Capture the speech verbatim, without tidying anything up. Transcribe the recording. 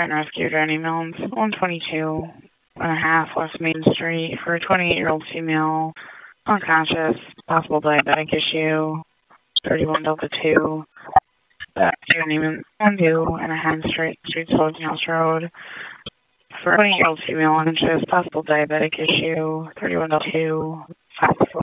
Fire and Rescue, Journey Mills, one twenty-two and a half West Main Street for a twenty-eight-year-old female, unconscious, possible diabetic issue, thirty-one Delta two, back to Neiman, one two and a half Street, Street Soldier House Road, for a twenty-year-old female, unconscious, possible diabetic issue, thirty-one Delta two, five four.